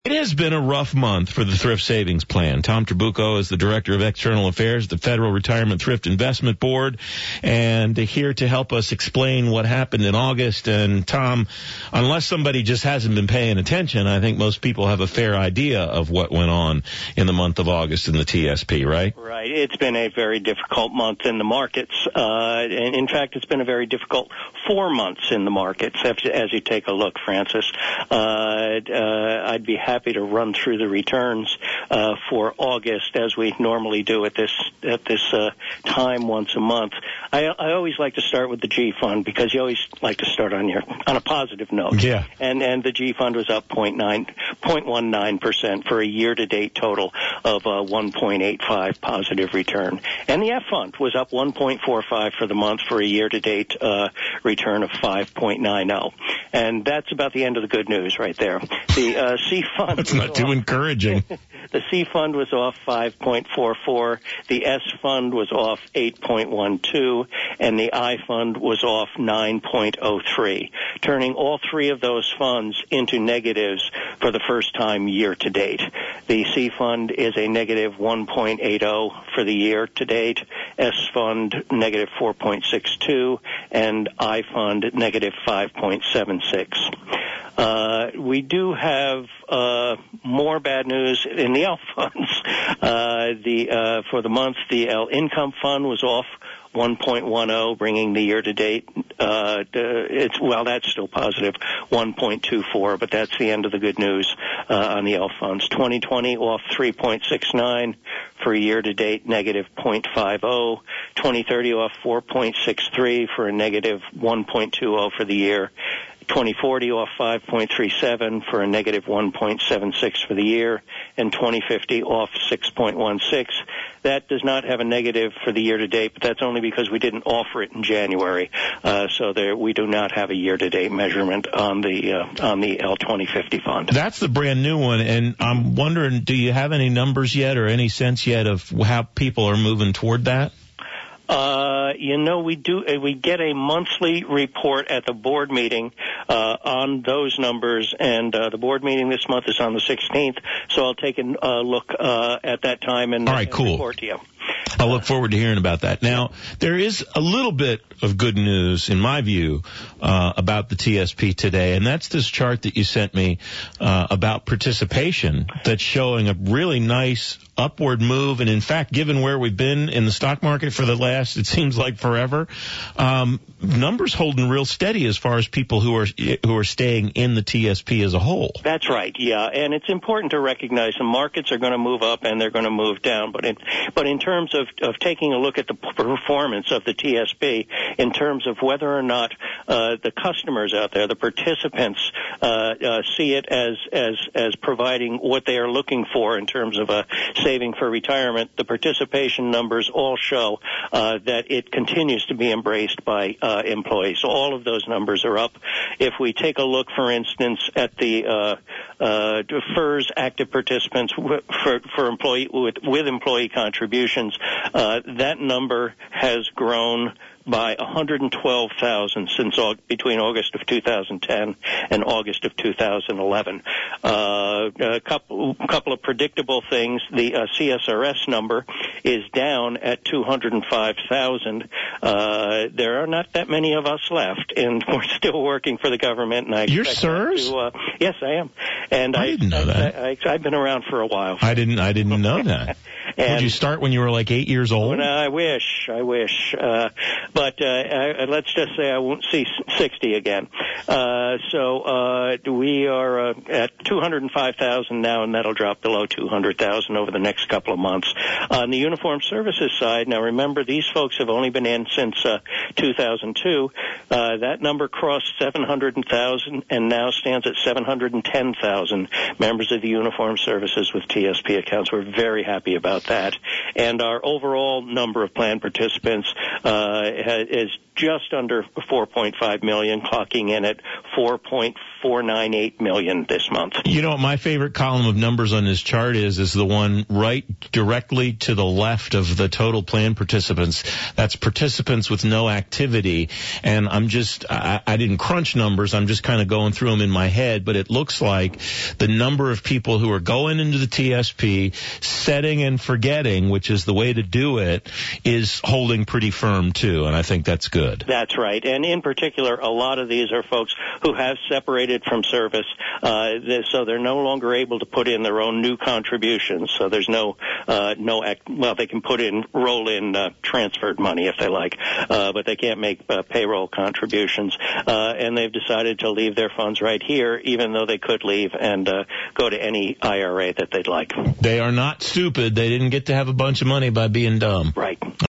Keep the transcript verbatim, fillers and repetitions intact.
It has been a rough month for the Thrift Savings Plan. Tom Trabucco is the Director of External Affairs, the Federal Retirement Thrift Investment Board, and here to help us explain what happened in August. And Tom, unless somebody just hasn't been paying attention, I think most people have a fair idea of what went on in the month of August in the T S P, right? Right. It's been a very difficult month in the markets. Uh, and in fact, it's been a very difficult four months in the markets as you take a look, Francis. Uh, uh, I'd be happy happy to run through the returns uh, for August as we normally do at this at this uh, time once a month. I, I always like to start with the G fund because you always like to start on your on a positive note. Yeah. And and the G fund was up zero point nine, zero point one nine percent for a year-to-date total of uh, one point eight five positive return. And the F fund was up one point four five for the month for a year-to-date uh, return of five point nine zero. And that's about the end of the good news right there. The uh, C fund. That's not too encouraging. The C fund was off five point four four, the S fund was off eight point one two, and the I fund was off nine point oh three, turning all three of those funds into negatives for the first time year to date. The C fund is a negative one point eight oh for the year to date, S fund negative four point six two, and I fund negative five point seven six. Uh, we do have uh, more bad news in the L funds. Uh, the uh, for the month, the L income fund was off one point one oh, bringing the year-to-date, uh, it's, well, that's still positive, one point two four, but that's the end of the good news uh, on the L funds. twenty twenty off three point six nine for a year-to-date, negative zero point five oh. twenty thirty off four point six three for a negative one point two oh for the year. twenty forty off five point three seven for a negative one point seven six for the year, and twenty fifty off six point one six. That does not have a negative for the year-to-date, but that's only because we didn't offer it in January. Uh, so there, we do not have a year-to-date measurement on the uh, on the L twenty fifty fund. That's the brand new one, and I'm wondering, do you have any numbers yet or any sense yet of how people are moving toward that? Uh, you know, we do, we get a monthly report at the board meeting, uh, on those numbers, and, uh, the board meeting this month is on the sixteenth, so I'll take a uh, look, uh, at that time and, All right, and cool. report to you. I'll look forward to hearing about that. Now, there is a little bit of good news, in my view, uh, about the T S P today, and that's this chart that you sent me uh, about participation that's showing a really nice upward move. And, in fact, given where we've been in the stock market for the last, it seems like forever, um, numbers holding real steady as far as people who are who are staying in the T S P as a whole. That's right, yeah. And it's important to recognize the markets are going to move up and they're going to move down. But in, but in terms of, of taking a look at the performance of the T S P, in terms of whether or not uh, the customers out there, the participants, uh, uh, see it as, as, as providing what they are looking for in terms of a saving for retirement, the participation numbers all show uh, that it continues to be embraced by uh, employees. So all of those numbers are up. If we take a look, for instance, at the uh, uh, F E R S active participants for, for employee with, with employee contributions, uh, that number has grown by one hundred twelve thousand since between August of two thousand ten and August of two thousand eleven. Uh, a couple, couple of predictable things. The uh, C S R S number is down at two hundred five thousand. Uh, there are not that many of us left, and we're still working for the government. And I You're S E R S? to, uh, yes, I am. And I, I didn't know I, that. I, I, I've been around for a while. I didn't. I didn't know that. And Did you start when you were like eight years old? Well, I wish, I wish. Uh, but uh, I, let's just say I won't see sixty again. Uh, so uh, we are uh, at two hundred five thousand now, and that'll drop below two hundred thousand over the next couple of months. On the uniformed services side, now remember, these folks have only been in since uh, two thousand two. Uh, that number crossed seven hundred thousand and now stands at seven hundred ten thousand members of the uniformed services with T S P accounts. We're very happy about that. And our overall number of plan participants uh, is just under four point five million, clocking in at four point four nine eight million this month. You know what my favorite column of numbers on this chart is, is the one right directly to the left of the total plan participants. That's participants with no activity. And I'm just, I, I didn't crunch numbers. I'm just kind of going through them in my head, but it looks like the number of people who are going into the T S P, setting and forgetting, which is the way to do it, is holding pretty firm too. And I think that's good. That's right. And in particular, a lot of these are folks who have separated from service, uh, so they're no longer able to put in their own new contributions. So there's no, uh, no, act, well, they can put in, roll in uh, transferred money if they like, uh, but they can't make uh, payroll contributions. Uh, and they've decided to leave their funds right here, even though they could leave and uh, go to any I R A that they'd like. They are not stupid. They didn't get to have a bunch of money by being dumb. Right.